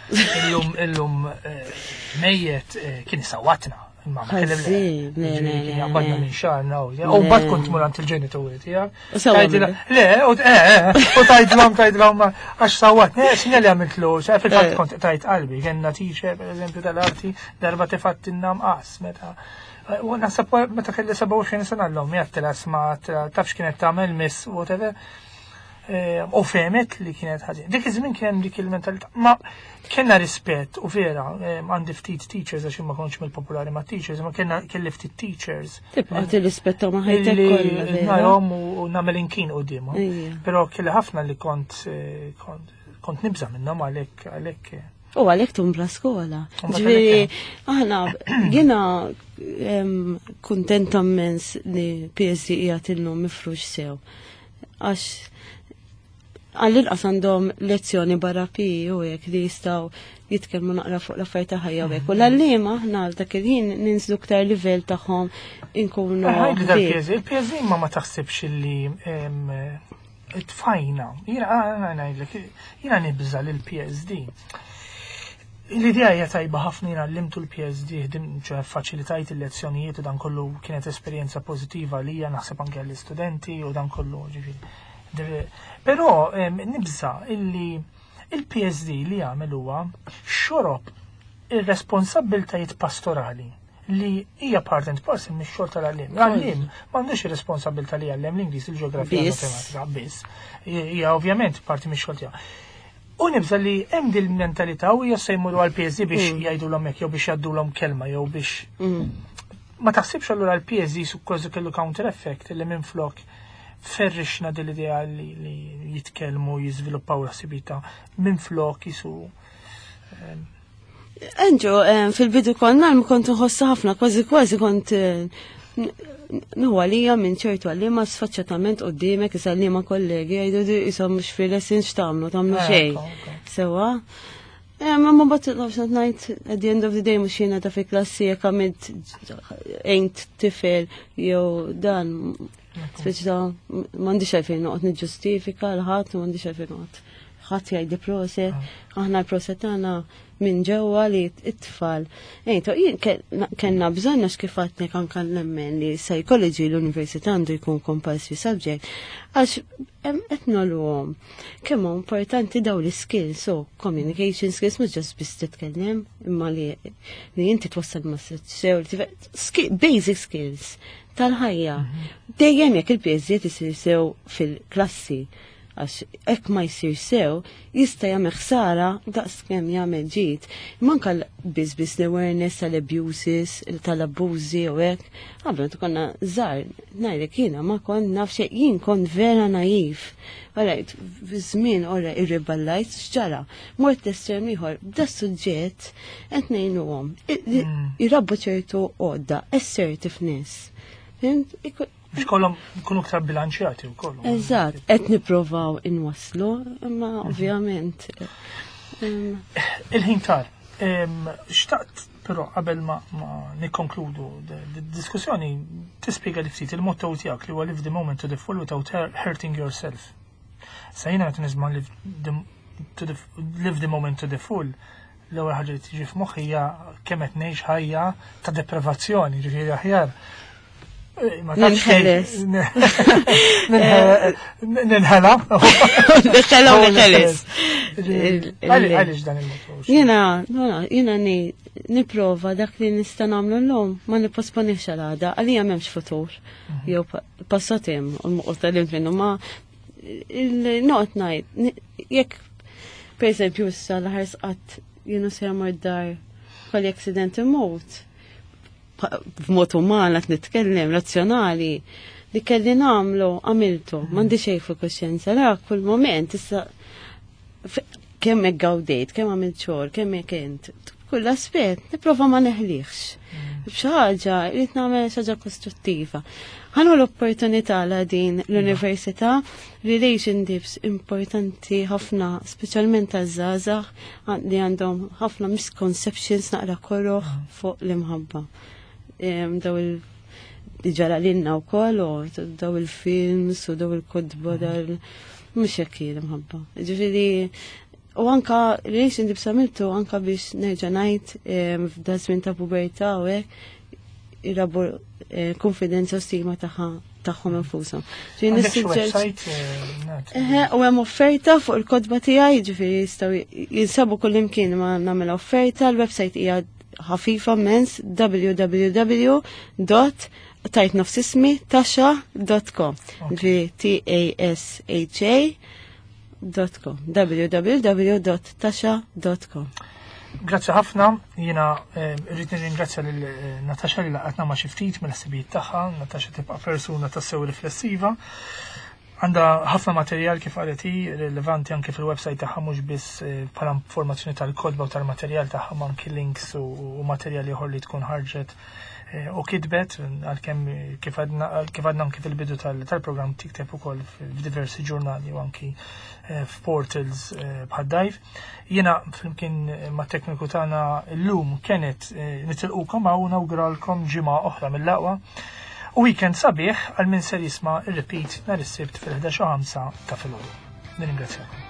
A: illum illum mejjet kien isawatna. Ma ma kellem le. Għabadna minn xarna u. U bad kont murant il-ġenituri tijak. Le, u tajdlom, tajdlom, għax sawat, ne, xinja li għamiltlu, fil-fat kont tajt qalbi, kena teacher, per eżempju, tal-arti, darba tifattinna mqas, meta. U nasab, meta kelli seba' u xejn sena l-lom, jattila smat, tafx kienet tamel miss, whatever. U femet li kienet ħaġin. Dik iż-żmien kien dik il-mentalità. Ma kienna rispett u vera għandi ftit teachers għax ma kontx mill-popolari ma' teachers, ma kienna kelli ftit teachers.
B: Tibqa' tirrispetta ma' ħajtek kollha.
A: Narhom u nagħmel inkien qudiemhom. Però kelli ħafna li kont kont nibża minnhom għalhekk għalhekk.
B: U għalhekk tumbla skola. Ġifieri aħna jiena kuntenta immens li P S D qiegħed illum mifrux sew. Għax għall-inqas għandhom lezzjoni barra pi u hekk li jistgħu jitkellmu naqra fuq l-affarijiet ta' ħajja hekk. U l-għalliema aħna għal dak il-ħin ninżlu ktar livell tagħhom inkunu.
A: Ħajli dal-P S D, il-P S D ma ma taħsibx li tfajna. Jiena ngħidlek, jiena nibża lill-P S D. L-idea hija tajba ħafna jiena llimtu l-P S D, ħdim faċilitajt il-lezzjonijiet u dan kollu kienet esperjenza pożittiva li hija naħseb anke għall-istudenti u dan kollu ġifieri. Però nibża illi il-P S D li jagħmel huwa xorob ir-responsabbiltajiet pastorali li hija part and parcel mix-xogħol tal-għalliem. L-għalliem m'għandux ir-responsabbiltà li jgħallem l-Ingliż, il-ġeografija, il-matematika biss. Hija ovvjament parti mix-xogħol tiegħu. U nibża li hemm din il-mentalità u hija se jmorru għall-P S D biex jgħidulhom hekk jew biex jgħaddulhom kelma jew biex. Ma taħsibx allura l-P S D su kważi kellu counter effect li minflok ferrixna dil-idea li jitkellmu jiżviluppaw ħsibita minn flok jisu.
B: Anġu, fil-bidu konna ma kont nħossa ħafna, kważi kważi kont nuwa li minn ċertu għalli ma sfaċċatament qoddimek isa li ma kollegi għajdu di isa mux fil-lessin xtamlu, tamlu xej. Sewa. Ma ma bat l-għafxat najt, at the end of the day mux jena ta' fi klassi jek għamid ejnt tifel jew dan. Speċta, mandi xajfejn noqt nġustifika l-ħat, mandi xajfejn noqt. ħat jgħid proset, aħna l-proset għana minn ġewwa li it-tfal. Ejto, jien kellna bżonna xkifatnek anka nemmen li psychology l-università għandu jkun compulsory subject. Għax qed nagħluhom kemm importanti daw l-skills, so communication skills mhux ġast biss titkellem, imma li li inti twassal messaġġ sew, basic skills tal-ħajja. Dejjem jekk il-P S D isir sew fil-klassi. Għax ek ma jisir sew, jista jagħmel ħsara daqs kemm jagħmel ġid. Manka biss biss l-awareness tal-abuses, tal-abbużi u hekk. Qabel konna żgħar, ngħidlek jiena ma kont naf xejn, jien kont vera naïv. Alright, żmien ora irriballajt x'ġara. Mort l-estrem ieħor b'da suġġett qed ngħinuhom. Irabbu ċertu għodda, assertiveness.
A: Biex kollhom ikunu ktar bilanċjati wkoll.
B: Eżatt, qed nippruvaw inwasslu, imma ovvjament.
A: Il-ħin tar. Xtaqt però qabel ma nikkonkludu d-diskussjoni tispjega li ftit il-motto tiegħek li huwa live the moment to the full without hurting yourself. Sa jiena qed nisma' live the moment to the full. L-ewwel ħaġa li tiġi f'moħħi hija kemm qed ngħix ħajja ta' deprivazzjoni, ġifieri aħjar.
B: Ninħeles.
A: Ninħela.
B: Ninħela u ninħeles.
A: Għalix dan il-motu?
B: Jena, jena niprofa dak li nista' nagħmlu llum ma nipposponix għal-għada, għalija m'hemmx futur. Jew passatem u tal-lim minnu ma il-noqt ngħid. Jekk pereżempju issa l-ħars qatt jienu se jagħmel dar kolli accident imut. B'mod uman qed nitkellem razzjonali li kelli nagħmlu għamiltu, m'għandi xejn fuq kuxjenza, la kull moment issa kemm hekk gawdejt, kemm għamilt xogħol, kemm hekk int, kull aspett nipprova ma neħliħx. B'xi ħaġa irid nagħmel xi ħaġa kostruttiva. Ħanu l-opportunità la din l-università, relationships importanti ħafna, speċjalment taż-żgħażagħ li għandhom ħafna misconceptions naqra korroħ fuq l-imħabba. Daw il-ġara l-inna u koll, u daw il-films, u daw il-kodba, mux jakki l-mħabba. Ġifiri, U anka relationship samiltu anka biex nerġa' ngħid f'da żmien ta' pubertà u hekk irrabu konfidenza u stigma tagħha tagħhom infushom. U hemm offerta fuq il-kodba tiegħi, jiġifieri jistgħu jinsabu kullimkien ma nagħmel offerta, l-website hija ħafifa mens w w w dot tajt nofs ismi tasha dot com. Ġifieri T A S H A dot com w w w dot tasha dot com.
A: Grazzi ħafna, jiena rrid nirringrazzja lil Natasha li laqatna ma' xi ftit mill-ħsibijiet tagħha. Natasha tibqa' persuna tassew riflessiva. Għandha ħafna materjal kif qalet hi rilevanti anke fil-website tagħha mhux biss bħala informazzjoni tal-kodba u tal-materjal tagħha ma anke links u materjali ieħor li tkun ħarġet u kitbet għalkemm kif għadna anke fil-bidu tal-programm tikteb ukoll f'diversi ġurnali u anki f'portals bħal Dive. Jiena flimkien ma' tekniku tagħna llum kienet nitilqukom u nawguralkom ġimgħa oħra mill-aqwa u weekend sabiħ għal min ser jisma' ir-repeat nhar is-sibt fil-ħdax u ħamsa ta' filgħodu. Nirringrazzjakom.